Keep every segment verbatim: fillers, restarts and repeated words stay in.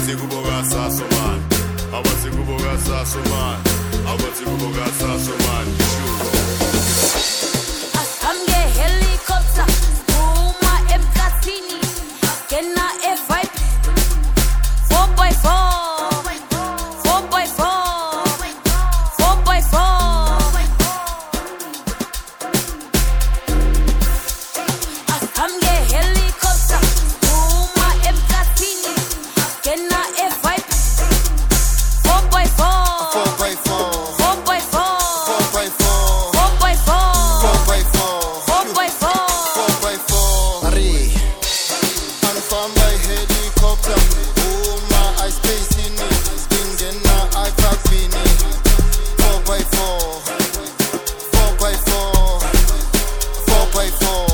abathi kuboka saso man, abathi kuboka saso man, abathi kuboka saso man. Asamge helicopter, uma emkhathini, kena e-vibe, four by four, four by four, four by four. Asamge helicopter, uma emkhathini, kena e-vibe, four by four, four by four, four by four, four by four, four by four, four by four, four by four. four by four. Hurry, anifamba helicopter, uma I space in it, stingena I cabini. Four by four, four by four, four by four.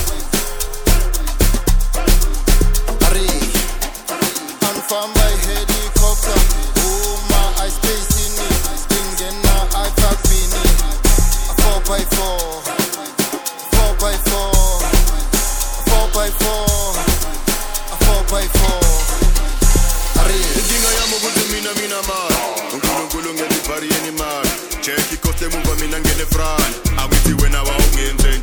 Hurry, anifamba helicopter, uma I space in it, stingena I cabini. Four by four, four by four, four by four, four by four. Hurry. Inkinga yami ukuthi mina mina mali, uNkulunkulu ngelibhari yeni mali. Check ikoste muva mina ngene front, akuthi wena wawungenze